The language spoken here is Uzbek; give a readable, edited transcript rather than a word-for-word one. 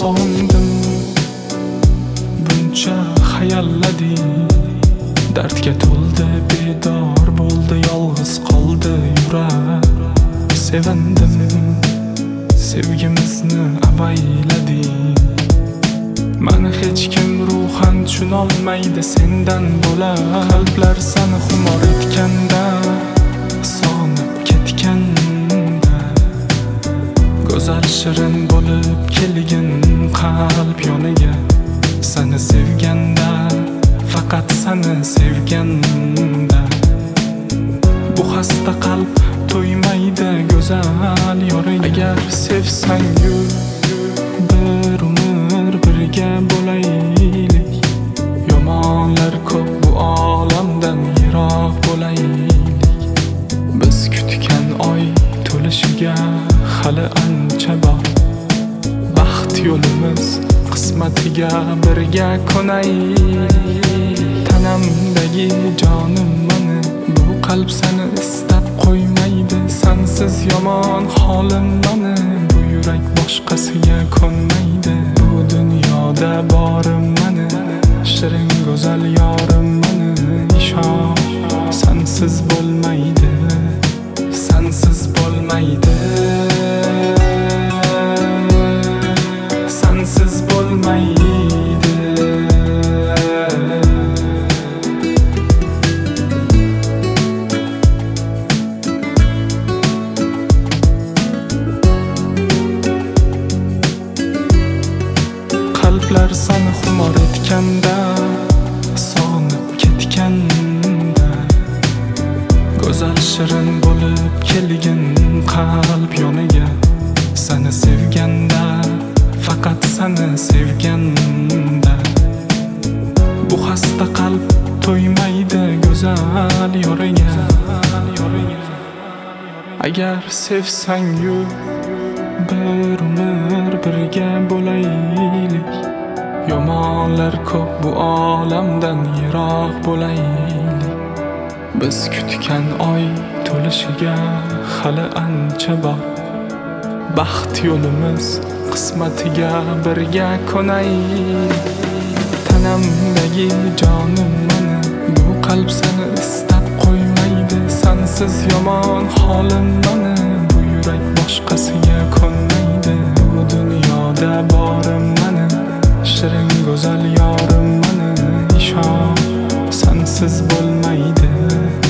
sog'indim, buncha hayalladim. Dardga to'ldi, bedor bo'ldi, yolg'iz qoldi yurak. Sevindim, sevgimizni avayladim. Mani hech kim ruhan tushunolmaydi sendan bo'lar. Qalblar seni xumor etganda, sog'inib ketganda, go'zal shirin bo'lib kelgin qalb yoniga. Seni sevganda, faqat seni sevganda, bu xasta qalb to'ymaydi go'zal yoring. Agar sevsang-yu bir umr birga bo'laylik. Yomonlar ko'p bu olamdan yiroq bo'laylik. Biz kutgan oy to'lishiga hali ancha bor. Baxt yo'limiz qismatiga birga ko'naylik. Tanamdagi jonim mani, bu qalb seni istab qo'ymaydi. Sensiz yomon holim mani, bu yurak boshqasiga ko'nmaydi. Bu dunyoda borim mani, shirin go'zal yorim mani. Ishon, sensiz bo'lmaydi, sensiz bo'lmaydi, sensiz bo'lmaydi. Qalblar seni xumor etganda, sog'inib ketganda, go'zal shirin bo'lib kelgin qalb yoniga. Seni sevganda, faqat seni sevganda, bu xasta qalb to'ymaydi go'zal yoriga. Agar sevsang-yu bir umr birga bo'laylik. Yomonlar ko'p bu olamdan yiroq bo'laylik. Biz kutgan oy to'lishiga hali ancha bor. Baxt yo'limiz qismatiga birga ko'naylik. Tanamdagi jonim mani, bu qalb seni istab qo'ymaydi. Sensiz yomon holim mani, bu yurak boshqasiga ko'nmaydi. Bu dunyoda borim mani, shirin go'zal yorim mani. Ishon, sensiz bo'lmaydi.